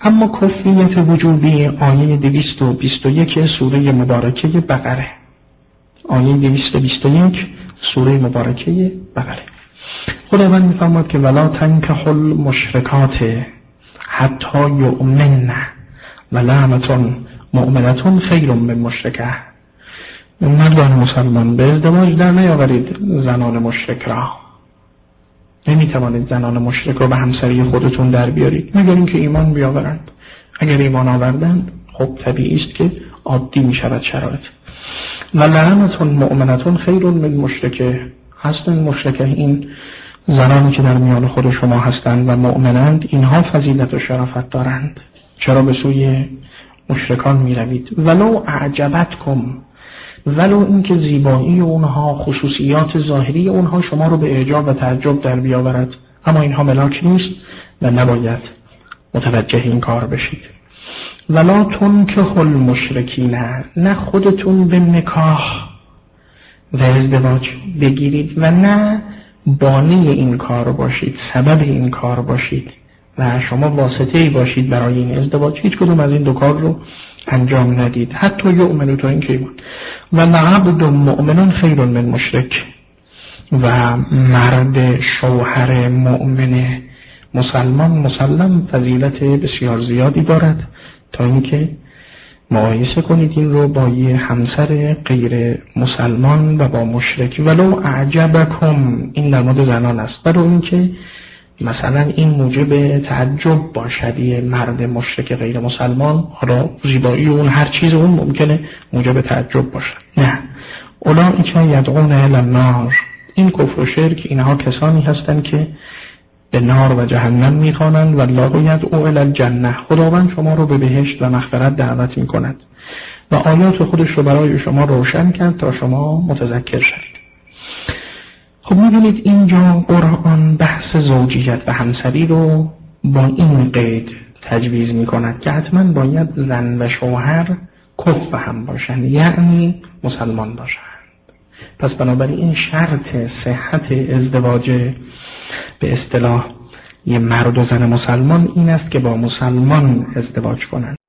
اما کفریت وجوبی آیه 221 سوره مبارکه بقره، آیه 221 سوره مبارکه بقره، خداوند می‌فرماید که ولا تنکحوا المشرکات حتی یؤمنن ولامة مؤمنة خیر من مشرکه. مردان مسلمان به ازدواج در نیاورید زنان مشرک را. نمیتوانید زنان مشرک را به همسری خودتون در بیارید مگر اینکه ایمان بیاورند. اگر ایمان آوردند خب طبیعی است که عادی میشود شرایط. ولامة مؤمنة خیر من مشرکه. اصلا مشرکه این زنانی که در میان خود شما هستند و مؤمنند، اینها فضیلت و شرافت دارند. چرا به سوی مشرکان می روید؟ ولو اعجبتکم، ولو اینکه زیبایی اونها، خصوصیات ظاهری اونها شما رو به اعجاب و تعجب در بیاورد، اما اینها ملاک نیست و نباید متوجه این کار بشید. ولا تنکحوا المشرکین، نه خودتون به نکاح و ازدواج بگیرید و نه بانی این کار باشید، سبب این کار باشید و شما واسطه‌ای باشید برای این ازدواج. هیچ کدوم از این دو کار رو انجام ندید. حتی یؤمنوا، تا این که ایمان. و عبد مؤمن خیر من مشرک، و مرد شوهر مؤمن مسلمان مسلم فضیلت بسیار زیادی دارد، تا اینکه مقایسه کنید این رو با یه همسر غیر مسلمان و با مشرک. ولو اعجبکم، این در مورد زنان است، ولو اینکه مثلا این موجب تعجب باشد، یه مرد مشرک غیر مسلمان، حالا زیبایی اون هر چیز اون ممکنه موجب تعجب باشد. نه، اولئک یدعون الی النار، این کفر و شرک، اینها کسانی هستند که به نار و جهنم میخوانند. والله یدعو الی الجنه، خداوند شما رو به بهشت و مغفرت دعوت میکند و آیات خودش رو برای شما روشن کرد تا شما متذکر شدید. خب میبینید اینجا قرآن بحث زوجیت و همسری رو با این قید تجویز میکند که حتما باید زن و شوهر کفء هم باشند، یعنی مسلمان باشند. پس بنابراین این شرط صحت ازدواج به اصطلاح یه مرد و زن مسلمان این است که با مسلمان ازدواج کنند.